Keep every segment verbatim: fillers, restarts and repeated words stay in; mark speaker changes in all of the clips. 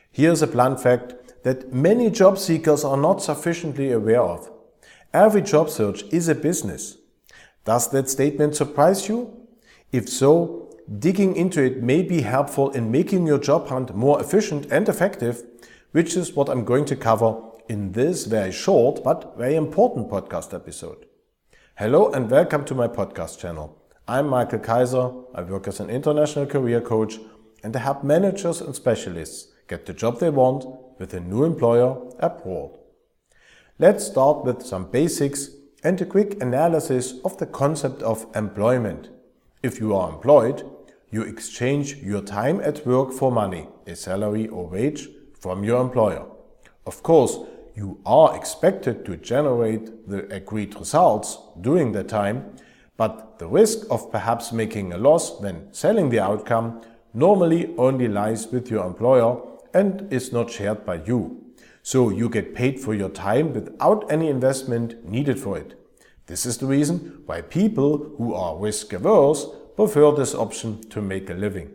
Speaker 1: Here's a blunt fact that many job seekers are not sufficiently aware of. Every job search is a business. Does that statement surprise you? If so, digging into it may be helpful in making your job hunt more efficient and effective, which is what I'm going to cover in this very short but very important podcast episode. Hello and welcome to my podcast channel. I'm Michael Kaiser. I work as an international career coach and I help managers and specialists get the job they want with a new employer abroad. Let's start with some basics and a quick analysis of the concept of employment. If you are employed, you exchange your time at work for money, a salary or wage, from your employer. Of course, you are expected to generate the agreed results during that time, but the risk of perhaps making a loss when selling the outcome normally only lies with your employer and is not shared by you. So you get paid for your time without any investment needed for it. This is the reason why people who are risk averse prefer this option to make a living.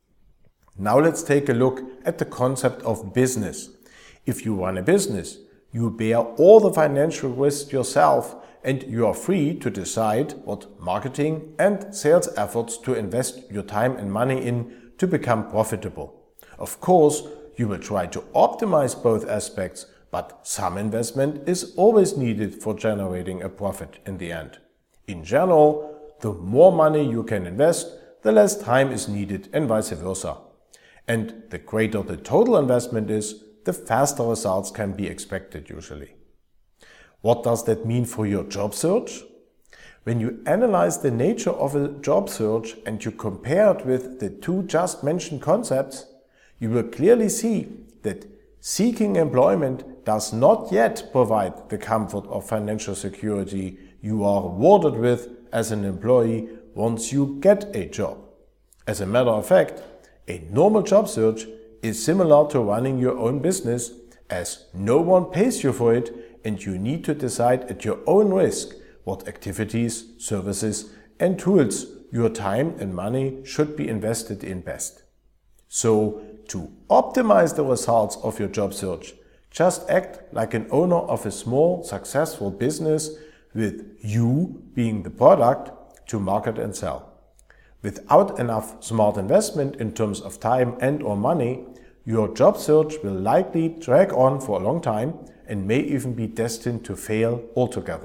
Speaker 1: Now let's take a look at the concept of business. If you run a business, you bear all the financial risks yourself and you are free to decide what marketing and sales efforts to invest your time and money in to become profitable. Of course, you will try to optimize both aspects, but some investment is always needed for generating a profit in the end. In general, the more money you can invest, the less time is needed and vice versa. And the greater the total investment is, the faster results can be expected usually. What does that mean for your job search? When you analyze the nature of a job search and you compare it with the two just mentioned concepts, you will clearly see that seeking employment does not yet provide the comfort of financial security you are rewarded with as an employee once you get a job. As a matter of fact, a normal job search is similar to running your own business, as no one pays you for it and you need to decide at your own risk what activities, services and tools your time and money should be invested in best. So, to optimize the results of your job search, just act like an owner of a small, successful business with you being the product to market and sell. Without enough smart investment in terms of time and or money, your job search will likely drag on for a long time and may even be destined to fail altogether.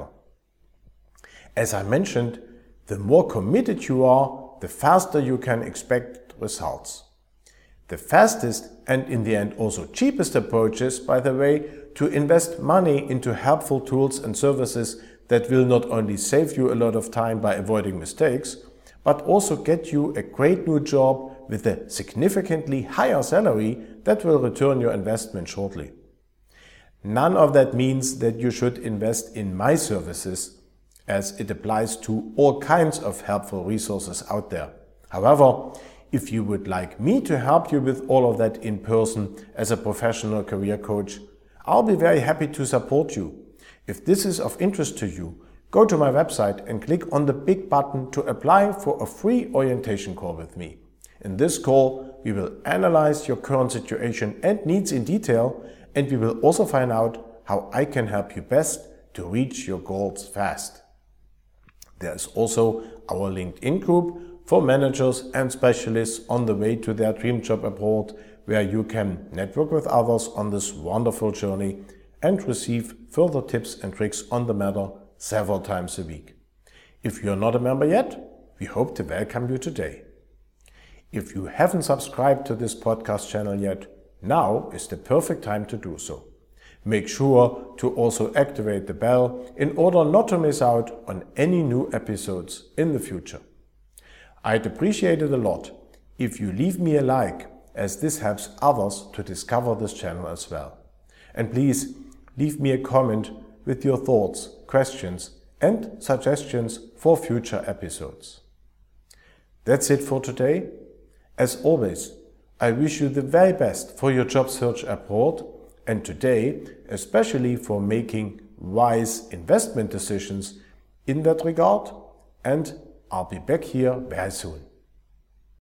Speaker 1: As I mentioned, the more committed you are, the faster you can expect results. The fastest and in the end also cheapest approach is, by the way, to invest money into helpful tools and services that will not only save you a lot of time by avoiding mistakes, but also get you a great new job with a significantly higher salary that will return your investment shortly. None of that means that you should invest in my services, as it applies to all kinds of helpful resources out there. However, if you would like me to help you with all of that in person as a professional career coach, I'll be very happy to support you. If this is of interest to you, go to my website and click on the big button to apply for a free orientation call with me. In this call, we will analyze your current situation and needs in detail, and we will also find out how I can help you best to reach your goals fast. There is also our LinkedIn group for managers and specialists on the way to their dream job abroad, where you can network with others on this wonderful journey and receive further tips and tricks on the matter several times a week. If you're not a member yet, we hope to welcome you today. If you haven't subscribed to this podcast channel yet, now is the perfect time to do so. Make sure to also activate the bell in order not to miss out on any new episodes in the future. I'd appreciate it a lot if you leave me a like, as this helps others to discover this channel as well. And please leave me a comment with your thoughts, questions and suggestions for future episodes. That's it for today. As always, I wish you the very best for your job search abroad, and today, especially for making wise investment decisions in that regard, and I'll be back here very soon.